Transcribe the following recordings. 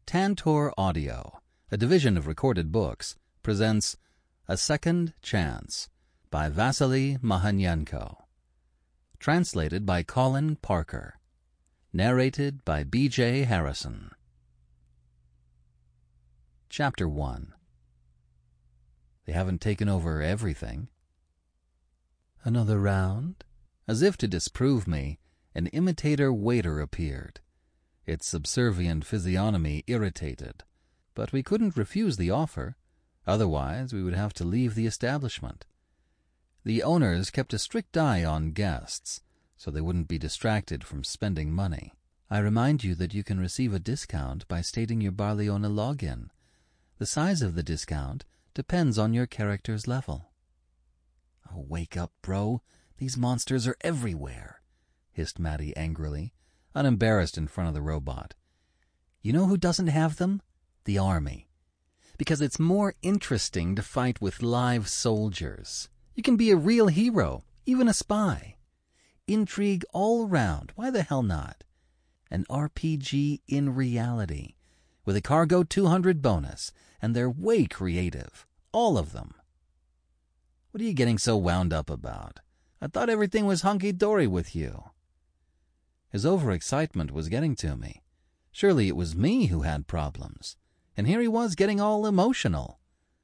Tantor Audio, a division of Recorded Books, presents A Second Chance by Vasily Mahanyenko. Translated by Colin Parker. Narrated by B.J. Harrison. Chapter 1. They haven't taken over everything. Another round? As if to disprove me, an imitator waiter appeared. Its subservient physiognomy irritated, but we couldn't refuse the offer. Otherwise, we would have to leave the establishment. The owners kept a strict eye on guests, so they wouldn't be distracted from spending money. I remind you that you can receive a discount by stating your Barleona login. The size of the discount depends on your character's level. Oh, wake up, bro. These monsters are everywhere, hissed Maddie angrily, unembarrassed in front of the robot. You know who doesn't have them? The army. Because it's more interesting to fight with live soldiers. You can be a real hero, even a spy. Intrigue all around. Why the hell not? An RPG in reality, with a Cargo 200 bonus, and they're way creative. All of them. What are you getting so wound up about? I thought everything was hunky-dory with you. His overexcitement was getting to me. Surely it was me who had problems. And here he was getting all emotional.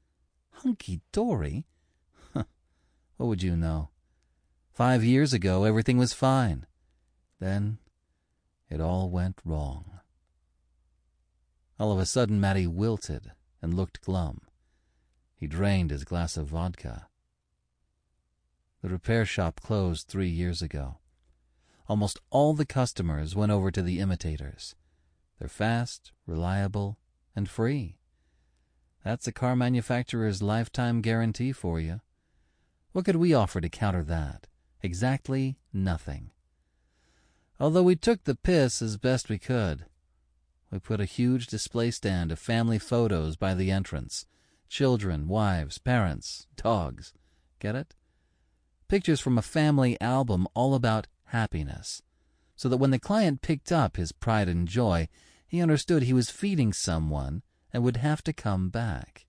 Hunky-dory? What would you know? 5 years ago, everything was fine. Then, it all went wrong. All of a sudden, Matty wilted and looked glum. He drained his glass of vodka. The repair shop closed 3 years ago. Almost all the customers went over to the imitators. They're fast, reliable, and free. That's a car manufacturer's lifetime guarantee for you. What could we offer to counter that? Exactly nothing. Although we took the piss as best we could. We put a huge display stand of family photos by the entrance. Children, wives, parents, dogs. Get it? Pictures from a family album all about happiness, so that when the client picked up his pride and joy, he understood he was feeding someone and would have to come back.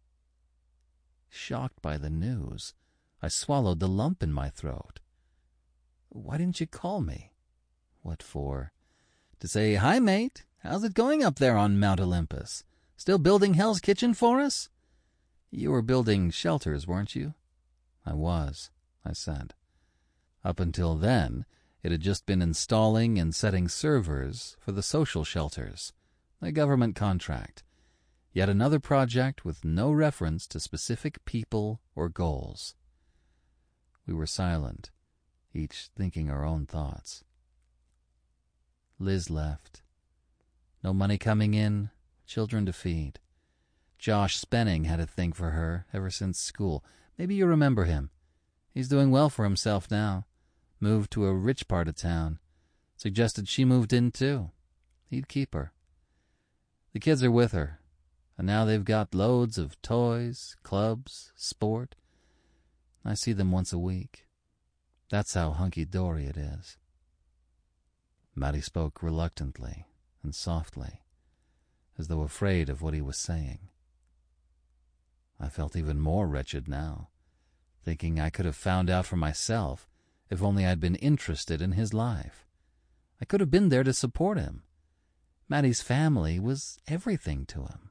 Shocked by the news, I swallowed the lump in my throat. Why didn't you call me? What for? To say, hi, mate, how's it going up there on Mount Olympus? Still building Hell's Kitchen for us? You were building shelters, weren't you? I was, I said. Up until then, it had just been installing and setting servers for the social shelters, a government contract. Yet another project with no reference to specific people or goals. We were silent, each thinking our own thoughts. Liz left. No money coming in, children to feed. Josh Spenning had a thing for her ever since school. Maybe you remember him. He's doing well for himself now. Moved to a rich part of town. Suggested she moved in, too. He'd keep her. The kids are with her, and now they've got loads of toys, clubs, sport. I see them once a week. That's how hunky-dory it is. Matty spoke reluctantly and softly, as though afraid of what he was saying. I felt even more wretched now, thinking I could have found out for myself if only I'd been interested in his life. I could have been there to support him. Matty's family was everything to him.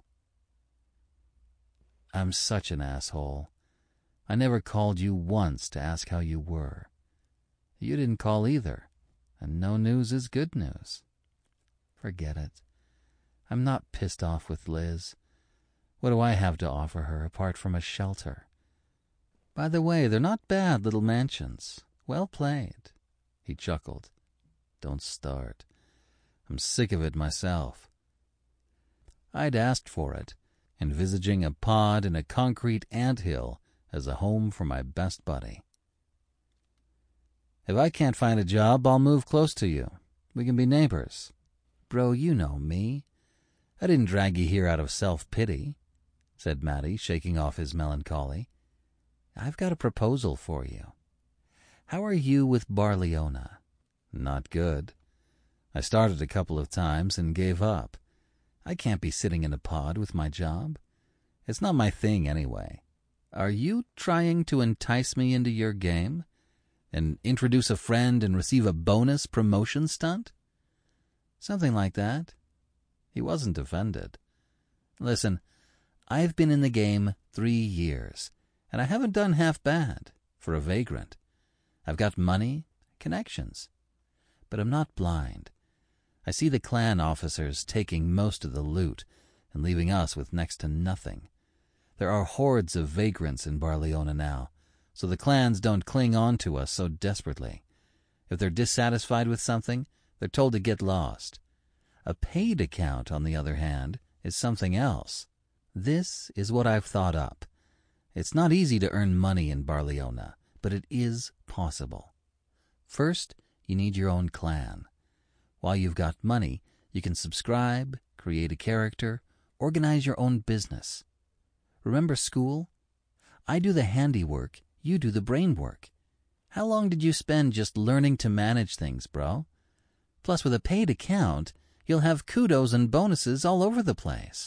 I'm such an asshole. I never called you once to ask how you were. You didn't call either, and no news is good news. Forget it. I'm not pissed off with Liz. What do I have to offer her apart from a shelter? By the way, they're not bad little mansions. Well played. He chuckled. Don't start. I'm sick of it myself. I'd asked for it, envisaging a pod in a concrete anthill as a home for my best buddy. If I can't find a job, I'll move close to you. We can be neighbors. Bro, you know me. I didn't drag you here out of self-pity, said Matty, shaking off his melancholy. I've got a proposal for you. How are you with Barleona? Not good. I started a couple of times and gave up. I can't be sitting in a pod with my job. It's not my thing anyway. Are you trying to entice me into your game? And introduce a friend and receive a bonus promotion stunt? Something like that. He wasn't offended. Listen, I've been in the game 3 years, and I haven't done half bad for a vagrant. I've got money, connections. But I'm not blind. I see the clan officers taking most of the loot and leaving us with next to nothing. There are hordes of vagrants in Barleona now, so the clans don't cling on to us so desperately. If they're dissatisfied with something, they're told to get lost. A paid account, on the other hand, is something else. This is what I've thought up. It's not easy to earn money in Barleona, but it is possible. First, you need your own clan. While you've got money, you can subscribe, create a character, organize your own business. Remember school? I do the handiwork, you do the brain work. How long did you spend just learning to manage things, bro? Plus, with a paid account, you'll have kudos and bonuses all over the place.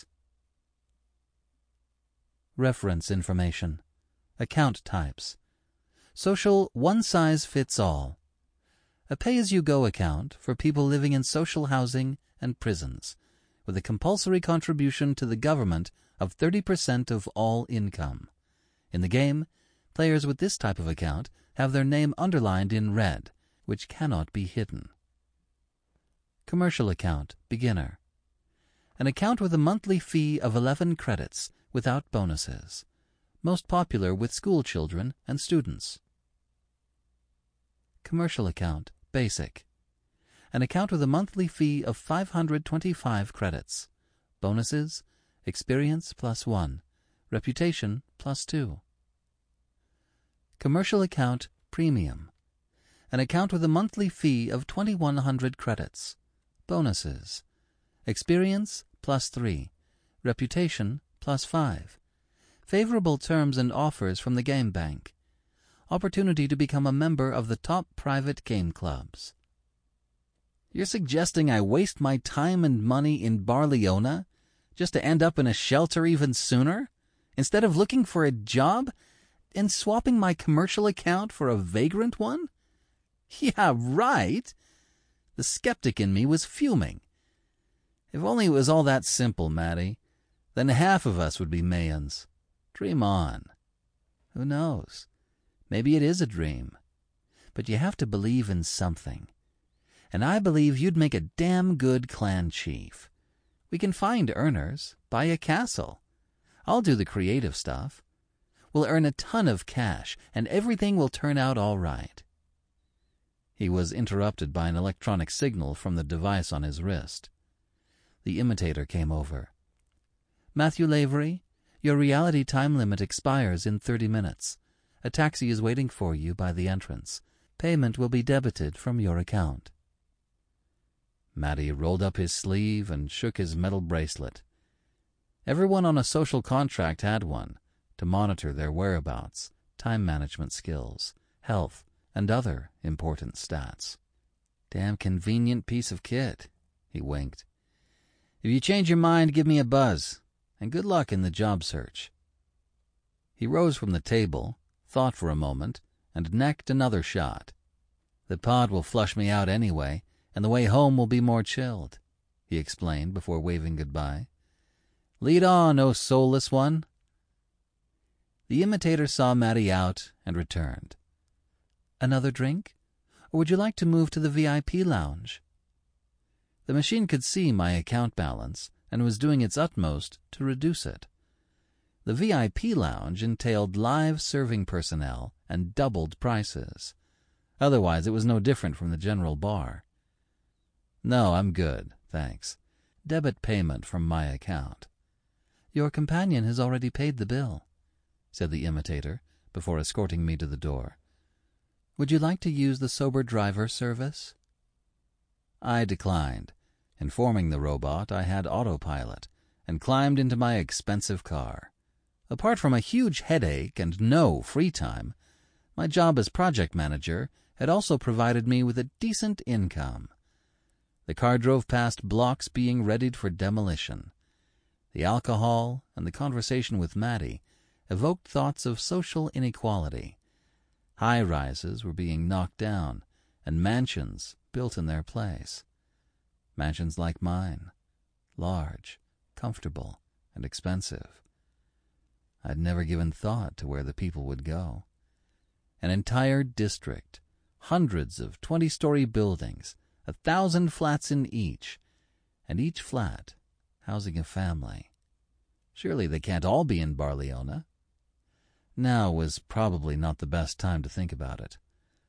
Reference information. Account types. Social one-size-fits-all. A pay-as-you-go account for people living in social housing and prisons, with a compulsory contribution to the government of 30% of all income. In the game, players with this type of account have their name underlined in red, which cannot be hidden. Commercial account, beginner. An account with a monthly fee of 11 credits without bonuses. Most popular with school children and students. Commercial account, basic. An account with a monthly fee of 525 credits. Bonuses, experience +1, reputation +2. Commercial account, premium. An account with a monthly fee of 2,100 credits. Bonuses, experience +3, reputation +5. Favorable terms and offers from the Game Bank. Opportunity to become a member of the top private game clubs. You're suggesting I waste my time and money in Barleona just to end up in a shelter even sooner, instead of looking for a job and swapping my commercial account for a vagrant one? Yeah, right. The skeptic in me was fuming. If only it was all that simple, Maddie, then half of us would be Mayans. Dream on. Who knows? Maybe it is a dream. But you have to believe in something. And I believe you'd make a damn good clan chief. We can find earners, buy a castle. I'll do the creative stuff. We'll earn a ton of cash, and everything will turn out all right. He was interrupted by an electronic signal from the device on his wrist. The imitator came over. Matthew Lavery, your reality time limit expires in 30 minutes. A taxi is waiting for you by the entrance. Payment will be debited from your account. Matty rolled up his sleeve and shook his metal bracelet. Everyone on a social contract had one, to monitor their whereabouts, time management skills, health, and other important stats. Damn convenient piece of kit, he winked. If you change your mind, give me a buzz, and good luck in the job search. He rose from the table, thought for a moment, and necked another shot. The pod will flush me out anyway, and the way home will be more chilled, he explained before waving goodbye. Lead on, O soulless one. The imitator saw Matty out and returned. Another drink? Or would you like to move to the VIP lounge? The machine could see my account balance and was doing its utmost to reduce it. The VIP lounge entailed live serving personnel and doubled prices. Otherwise, it was no different from the general bar. No, I'm good, thanks. Debit payment from my account. Your companion has already paid the bill, said the imitator before escorting me to the door. Would you like to use the sober driver service? I declined, informing the robot I had autopilot, and climbed into my expensive car. Apart from a huge headache and no free time, my job as project manager had also provided me with a decent income. The car drove past blocks being readied for demolition. The alcohol and the conversation with Maddie evoked thoughts of social inequality. High-rises were being knocked down, and mansions built in their place. Mansions like mine, large, comfortable, and expensive. I'd never given thought to where the people would go. An entire district, hundreds of 20-story buildings, 1,000 flats in each, and each flat housing a family. Surely they can't all be in Barleona. Now was probably not the best time to think about it.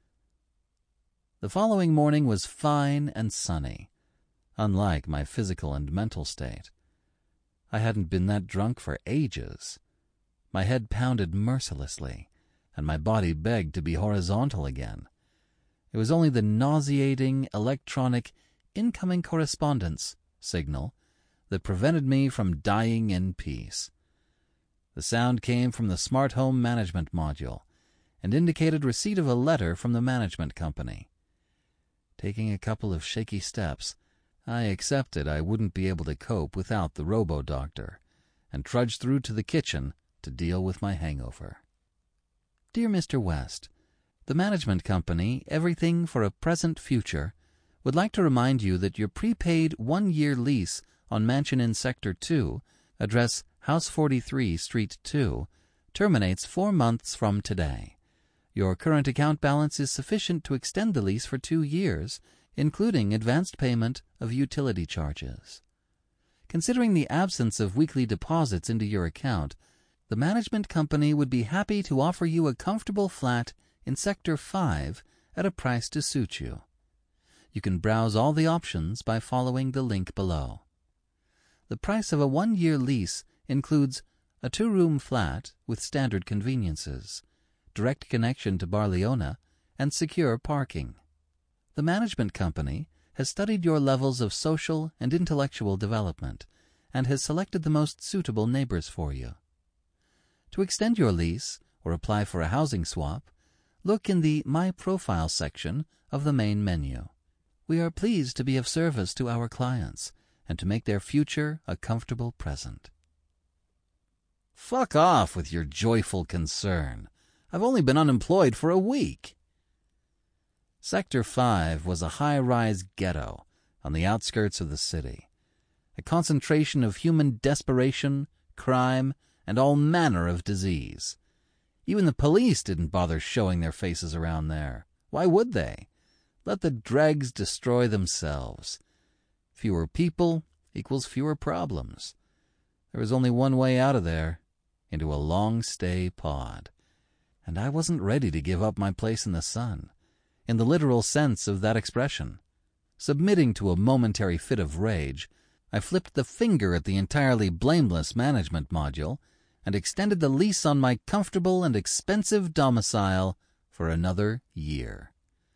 The following morning was fine and sunny, unlike my physical and mental state. I hadn't been that drunk for ages. My head pounded mercilessly, and my body begged to be horizontal again. It was only the nauseating electronic incoming correspondence signal that prevented me from dying in peace. The sound came from the smart home management module and indicated receipt of a letter from the management company. Taking a couple of shaky steps, I accepted I wouldn't be able to cope without the robo-doctor and trudged through to the kitchen to deal with my hangover. Dear Mr. West, the management company, Everything for a Present Future, would like to remind you that your prepaid 1-year lease on Mansion in Sector 2, address House 43, Street 2, terminates 4 months from today. Your current account balance is sufficient to extend the lease for 2 years, including advanced payment of utility charges. Considering the absence of weekly deposits into your account, the management company would be happy to offer you a comfortable flat in Sector 5 at a price to suit you. You can browse all the options by following the link below. The price of a 1-year lease includes a 2-room flat with standard conveniences, direct connection to Barleona, and secure parking. The management company has studied your levels of social and intellectual development and has selected the most suitable neighbors for you. To extend your lease or apply for a housing swap, look in the My Profile section of the main menu. We are pleased to be of service to our clients and to make their future a comfortable present. Fuck off with your joyful concern. I've only been unemployed for a week. Sector 5 was a high-rise ghetto on the outskirts of the city, a concentration of human desperation, crime, and all manner of disease. Even the police didn't bother showing their faces around there. Why would they? Let the dregs destroy themselves. Fewer people equals fewer problems. There was only one way out of there, into a long-stay pod. And I wasn't ready to give up my place in the sun, in the literal sense of that expression. Submitting to a momentary fit of rage, I flipped the finger at the entirely blameless management module and extended the lease on my comfortable and expensive domicile for another year.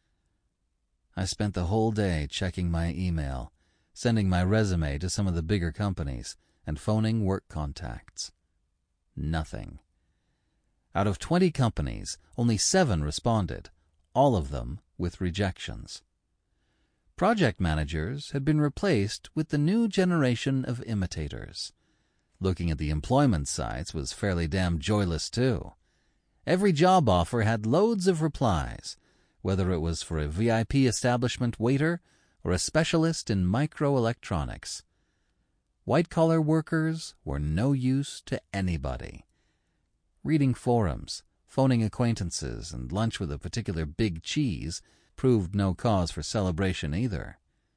I spent the whole day checking my email, sending my resume to some of the bigger companies, and phoning work contacts. Nothing. Out of 20 companies, only 7 responded, all of them with rejections. Project managers had been replaced with the new generation of imitators. Looking at the employment sites was fairly damn joyless, too. Every job offer had loads of replies, whether it was for a VIP establishment waiter or a specialist in microelectronics. White-collar workers were no use to anybody. Reading forums, phoning acquaintances, and lunch with a particular big cheese proved no cause for celebration either.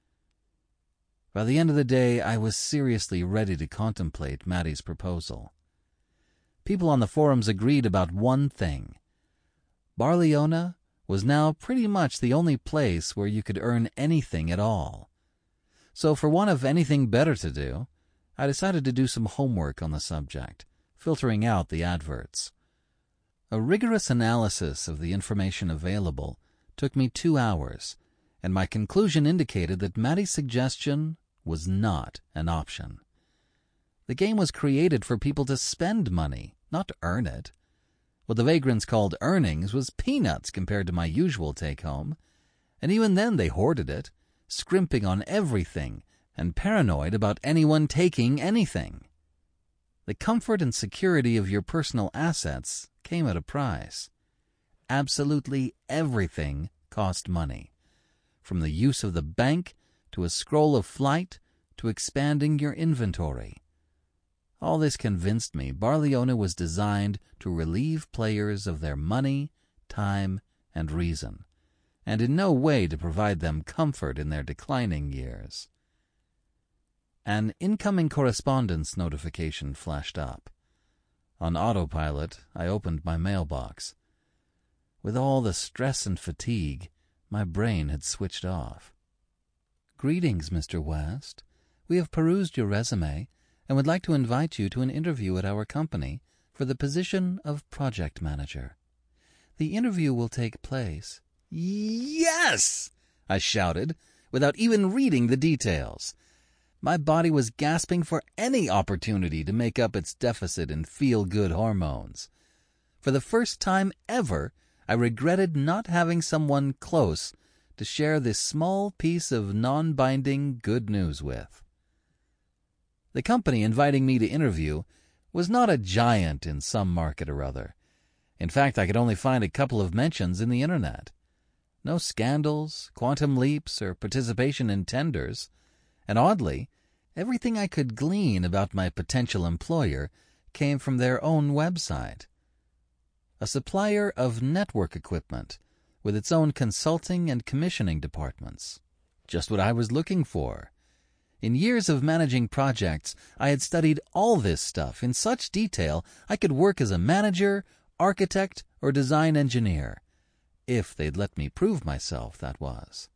By the end of the day, I was seriously ready to contemplate Maddie's proposal. People on the forums agreed about one thing. Barleona was now pretty much the only place where you could earn anything at all. So for want of anything better to do, I decided to do some homework on the subject, filtering out the adverts. A rigorous analysis of the information available took me 2 hours, and my conclusion indicated that Maddie's suggestion was not an option. The game was created for people to spend money, not earn it. What the vagrants called earnings was peanuts compared to my usual take-home, and even then they hoarded it, scrimping on everything, and paranoid about anyone taking anything. The comfort and security of your personal assets came at a price. Absolutely everything cost money, from the use of the bank to a scroll of flight to expanding your inventory. All this convinced me Barleona was designed to relieve players of their money, time, and reason, and in no way to provide them comfort in their declining years. An incoming correspondence notification flashed up. On autopilot, I opened my mailbox. With all the stress and fatigue, my brain had switched off. "Greetings, Mr. West. We have perused your resume and would like to invite you to an interview at our company for the position of project manager. The interview will take place—" "Yes!" I shouted, without even reading the details. My body was gasping for any opportunity to make up its deficit in feel-good hormones. For the first time ever, I regretted not having someone close to share this small piece of non-binding good news with. The company inviting me to interview was not a giant in some market or other. In fact, I could only find a couple of mentions in the Internet. No scandals, quantum leaps, or participation in tenders, and oddly, everything I could glean about my potential employer came from their own website. A supplier of network equipment with its own consulting and commissioning departments. Just what I was looking for. In years of managing projects, I had studied all this stuff in such detail I could work as a manager, architect, or design engineer. If they'd let me prove myself, that was.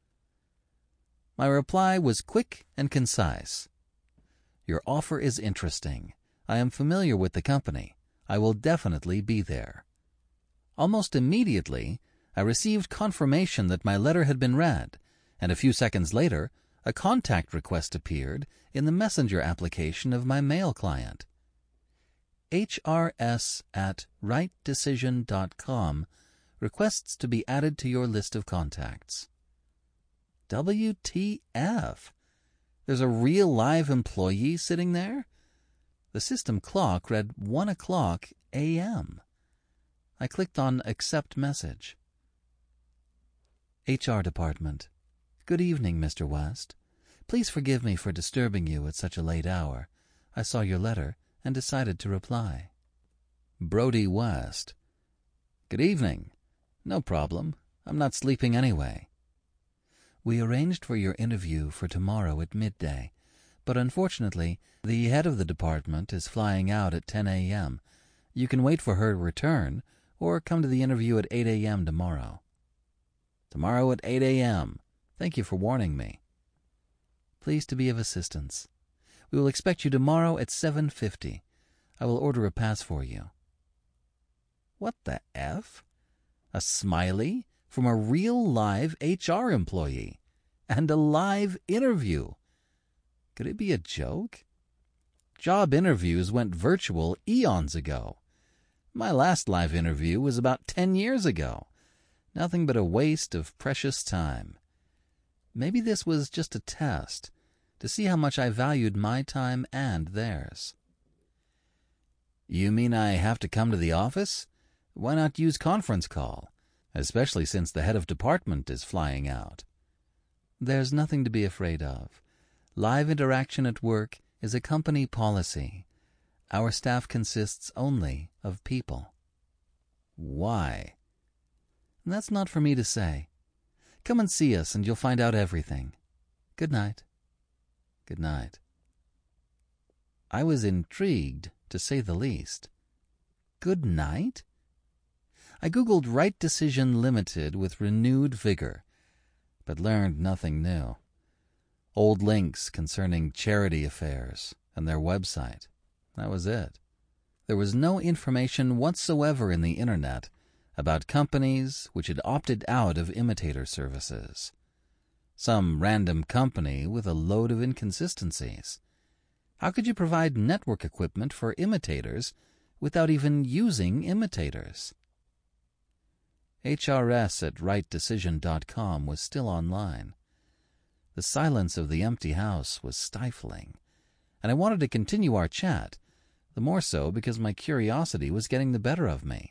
My reply was quick and concise. "Your offer is interesting. I am familiar with the company. I will definitely be there." Almost immediately, I received confirmation that my letter had been read, and a few seconds later, a contact request appeared in the messenger application of my mail client. HRS@rightdecision.com requests to be added to your list of contacts. WTF? There's a real live employee sitting there? The system clock read 1 o'clock a.m. I clicked on Accept Message. HR Department. Good evening, Mr. West. Please forgive me for disturbing you at such a late hour. I saw your letter and decided to reply. Brody West. Good evening. No problem. I'm not sleeping anyway. We arranged for your interview for tomorrow at midday, but unfortunately, the head of the department is flying out at 10 a.m. You can wait for her return or come to the interview at 8 a.m. tomorrow. Tomorrow at 8 a.m. Thank you for warning me. Pleased to be of assistance. We will expect you tomorrow at 7:50. I will order a pass for you. What the F? A smiley from a real live HR employee and a live interview. Could it be a joke? Job interviews went virtual eons ago. My last live interview was about 10 years ago. Nothing but a waste of precious time. Maybe this was just a test to see how much I valued my time and theirs. You mean I have to come to the office? Why not use conference call, especially since the head of department is flying out? There's nothing to be afraid of. Live interaction at work is a company policy. Our staff consists only of people. Why? That's not for me to say. Come and see us and you'll find out everything. Good night. Good night. I was intrigued, to say the least. Good night? I Googled Right Decision Limited with renewed vigor, but learned nothing new. Old links concerning charity affairs and their website. That was it. There was no information whatsoever in the Internet about companies which had opted out of imitator services. Some random company with a load of inconsistencies. How could you provide network equipment for imitators without even using imitators? HRS@rightdecision.com was still online. The silence of the empty house was stifling, and I wanted to continue our chat, the more so because my curiosity was getting the better of me.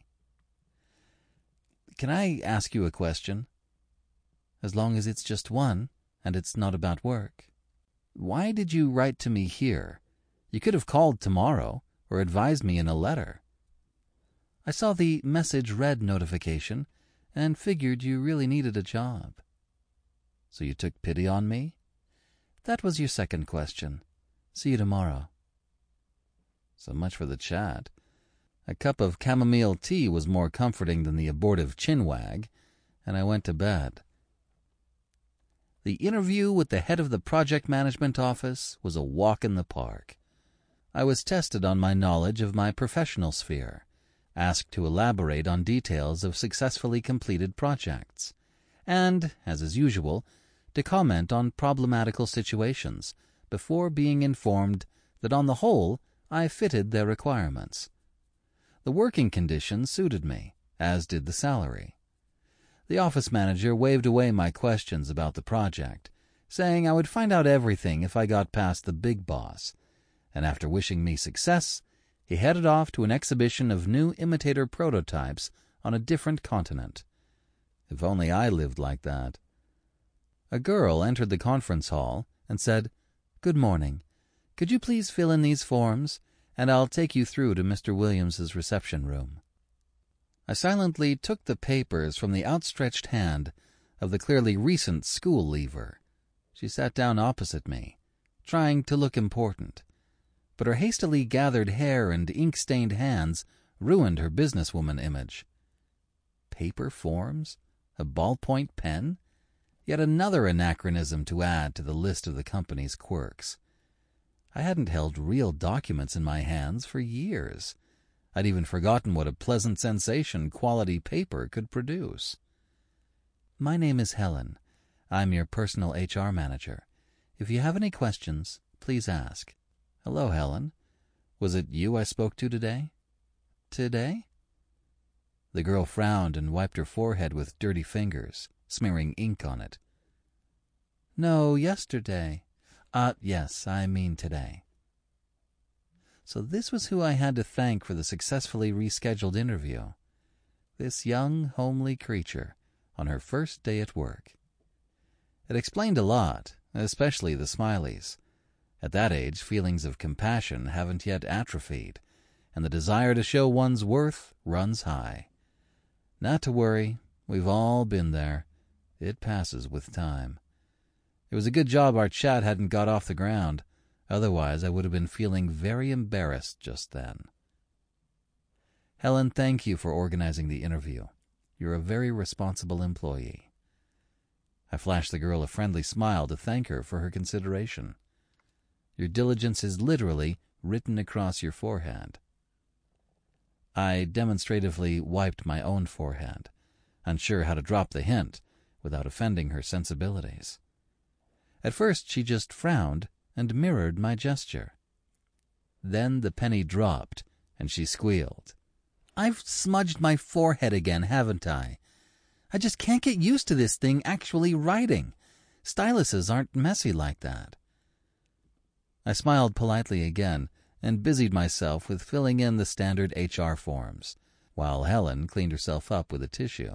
"Can I ask you a question?" "As long as it's just one, and it's not about work." "Why did you write to me here? You could have called tomorrow, or advised me in a letter." "I saw the message read notification, and figured you really needed a job." "So you took pity on me?" "That was your second question. See you tomorrow." So much for the chat. A cup of chamomile tea was more comforting than the abortive chinwag, and I went to bed. The interview with the head of the project management office was a walk in the park. I was tested on my knowledge of my professional sphere, asked to elaborate on details of successfully completed projects, and, as is usual, to comment on problematical situations before being informed that on the whole I fitted their requirements. The working conditions suited me, as did the salary. The office manager waved away my questions about the project, saying I would find out everything if I got past the big boss, and after wishing me success, he headed off to an exhibition of new imitator prototypes on a different continent. If only I lived like that. A girl entered the conference hall and said, "Good morning. Could you please fill in these forms, and I'll take you through to Mr. Williams's reception room." I silently took the papers from the outstretched hand of the clearly recent school leaver. She sat down opposite me, trying to look important, but her hastily gathered hair and ink-stained hands ruined her businesswoman image. Paper forms? A ballpoint pen? Yet another anachronism to add to the list of the company's quirks. I hadn't held real documents in my hands for years. I'd even forgotten what a pleasant sensation quality paper could produce. "My name is Helen. I'm your personal HR manager. If you have any questions, please ask." "Hello, Helen. Was it you I spoke to today?" "Today?" The girl frowned and wiped her forehead with dirty fingers, smearing ink on it. "No, yesterday. Yes, I mean today." So this was who I had to thank for the successfully rescheduled interview. This young, homely creature on her first day at work. It explained a lot, especially the smileys. At that age, feelings of compassion haven't yet atrophied, and the desire to show one's worth runs high. Not to worry, we've all been there. It passes with time. It was a good job our chat hadn't got off the ground. Otherwise, I would have been feeling very embarrassed just then. "Helen, thank you for organizing the interview. You're a very responsible employee." I flashed the girl a friendly smile to thank her for her consideration. "Your diligence is literally written across your forehead." I demonstratively wiped my own forehead, unsure how to drop the hint without offending her sensibilities. At first she just frowned and mirrored my gesture. Then the penny dropped, and she squealed. "I've smudged my forehead again, haven't I? I just can't get used to this thing actually writing. Styluses aren't messy like that." I smiled politely again and busied myself with filling in the standard HR forms, while Helen cleaned herself up with a tissue.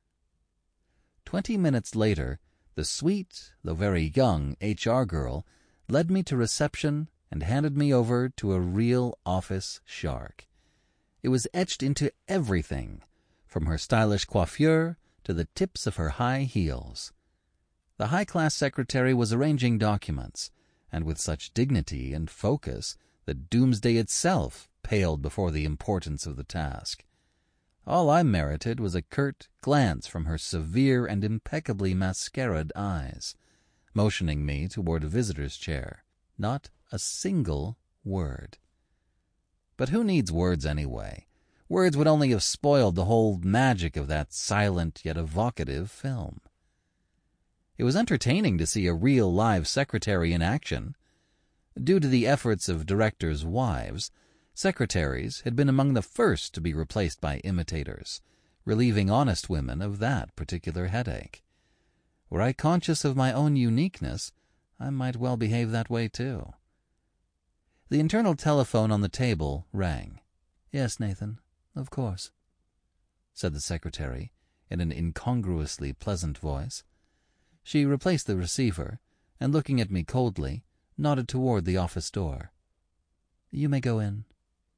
20 minutes later, the sweet, though very young, HR girl led me to reception and handed me over to a real office shark. It was etched into everything, from her stylish coiffure to the tips of her high heels. The high-class secretary was arranging documents, and with such dignity and focus that doomsday itself paled before the importance of the task. All I merited was a curt glance from her severe and impeccably mascaraed eyes, motioning me toward a visitor's chair. Not a single word. But who needs words anyway? Words would only have spoiled the whole magic of that silent yet evocative film. It was entertaining to see a real live secretary in action. Due to the efforts of directors' wives, secretaries had been among the first to be replaced by imitators, relieving honest women of that particular headache. Were I conscious of my own uniqueness, I might well behave that way, too. The internal telephone on the table rang. "Yes, Nathan, of course," said the secretary in an incongruously pleasant voice. She replaced the receiver and, looking at me coldly, nodded toward the office door. "You may go in."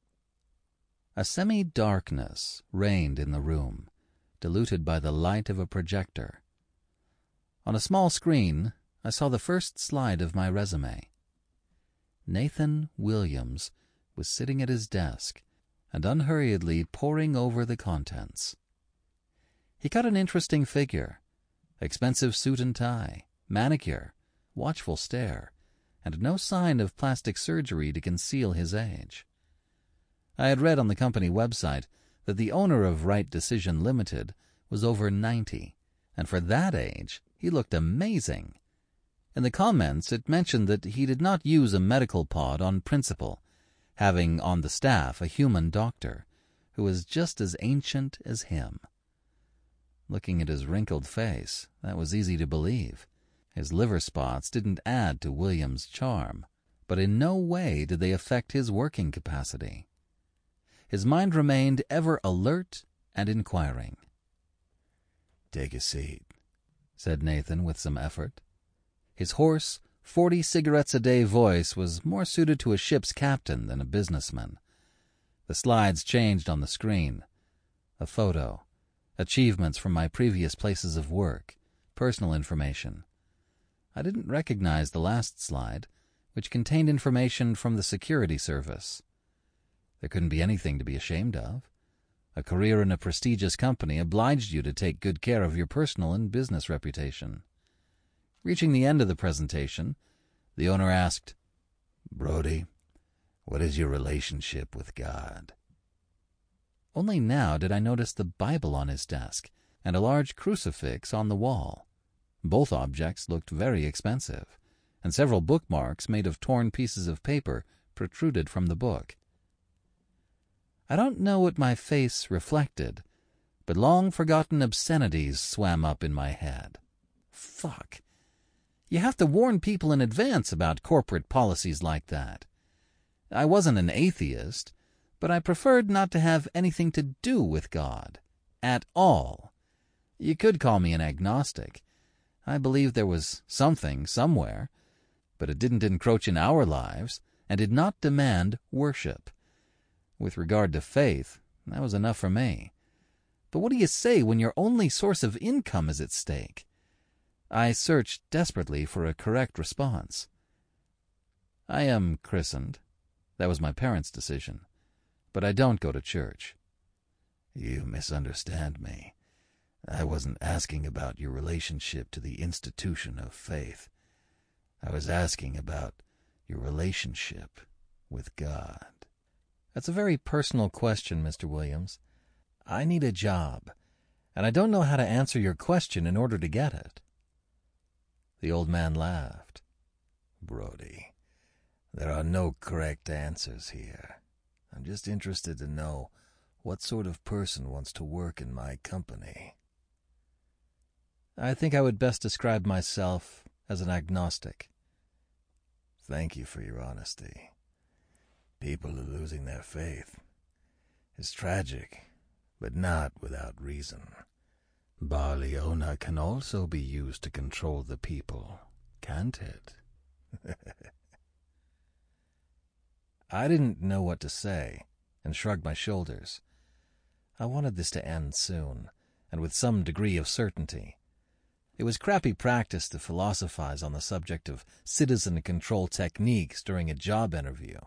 A semi-darkness reigned in the room, diluted by the light of a projector. On a small screen, I saw the first slide of my resume. Nathan Williams was sitting at his desk and unhurriedly poring over the contents. He cut an interesting figure: expensive suit and tie, manicure, watchful stare, and no sign of plastic surgery to conceal his age. I had read on the company website that the owner of Right Decision Limited was over 90, and for that age he looked amazing. In the comments it mentioned that he did not use a medical pod on principle, having on the staff a human doctor who was just as ancient as him. Looking at his wrinkled face, that was easy to believe. His liver spots didn't add to William's charm, but in no way did they affect his working capacity. His mind remained ever alert and inquiring. "Take a seat," said Nathan with some effort. His hoarse, 40-cigarettes-a-day voice was more suited to a ship's captain than a businessman. The slides changed on the screen. A photo, achievements from my previous places of work, personal information. I didn't recognize the last slide, which contained information from the security service. There couldn't be anything to be ashamed of. A career in a prestigious company obliged you to take good care of your personal and business reputation. Reaching the end of the presentation, the owner asked, "Brody, what is your relationship with God?" Only now did I notice the Bible on his desk and a large crucifix on the wall. Both objects looked very expensive, and several bookmarks made of torn pieces of paper protruded from the book. I don't know what my face reflected, but long-forgotten obscenities swam up in my head. Fuck. You have to warn people in advance about corporate policies like that. I wasn't an atheist, but I preferred not to have anything to do with God. At all. You could call me an agnostic. I believed there was something somewhere, but it didn't encroach in our lives and did not demand worship. With regard to faith, that was enough for me. But what do you say when your only source of income is at stake? I searched desperately for a correct response. I am christened. That was my parents' decision. But I don't go to church. "You misunderstand me. I wasn't asking about your relationship to the institution of faith. I was asking about your relationship with God." That's a very personal question, Mr. Williams. I need a job, and I don't know how to answer your question in order to get it. The old man laughed. "Brody, there are no correct answers here. I'm just interested to know what sort of person wants to work in my company." I think I would best describe myself as an agnostic. Thank you for your honesty. People are losing their faith. It's tragic, but not without reason. Barleona can also be used to control the people, can't it? I didn't know what to say, and shrugged my shoulders. I wanted this to end soon, and with some degree of certainty. It was crappy practice to philosophize on the subject of citizen control techniques during a job interview.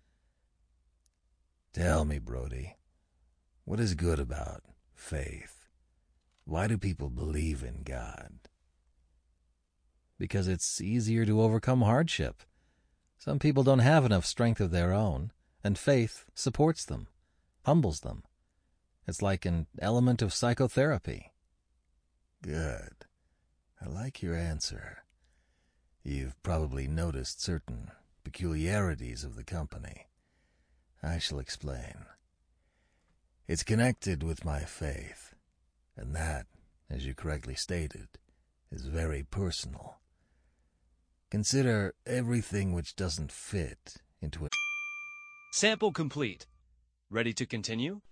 Tell me, Brody, what is good about faith? Why do people believe in God? Because it's easier to overcome hardship. Some people don't have enough strength of their own, and faith supports them, humbles them. It's like an element of psychotherapy. Good. I like your answer. You've probably noticed certain peculiarities of the company. I shall explain. It's connected with my faith, and that, as you correctly stated, is very personal. Consider everything which doesn't fit into a... Sample complete. Ready to continue?